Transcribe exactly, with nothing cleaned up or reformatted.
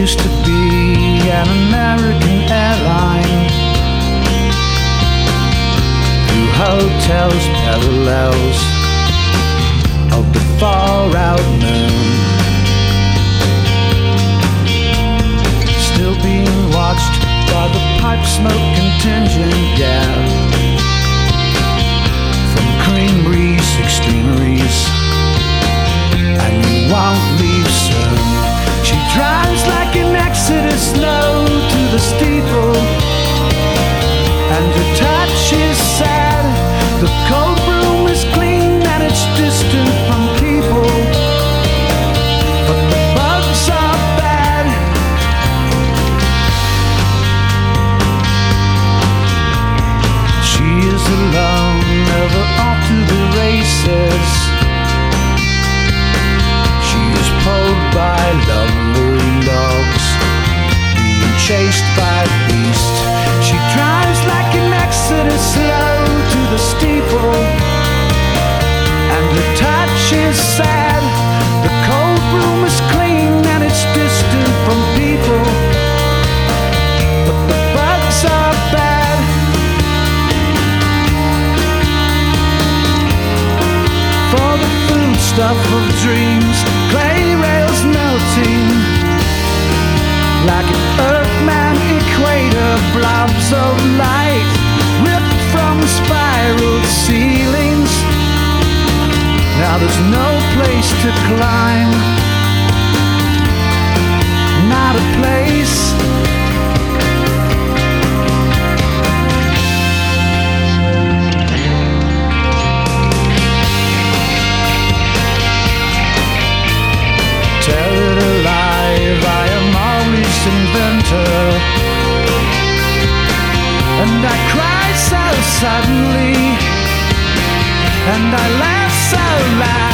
used to be an American airline. Through hotels, parallels of the far-out moon, still being watched by the pipe smoke contingent, yeah, from creameries, extremeries, and you won't leave soon. She drives like an exodus slow to the steeple, and her touch is sad. The cold room is clean and it's distant from people, but the bugs are bad. She is alone, never off to the races. She is pulled by lumbering dogs, being chased by beasts. She drives like an exodus slow to the steeple, and her touch is sad. The cold room is clean and it's distant from people, but the bugs are bad. For the foodstuff of dreams, clay rails melting like an Earthman equator, blobs of light ripped from spiral ceilings. Now there's no place to climb, not a place. Tell it alive, I am always inventor, and I cry so suddenly, and I laugh so loud.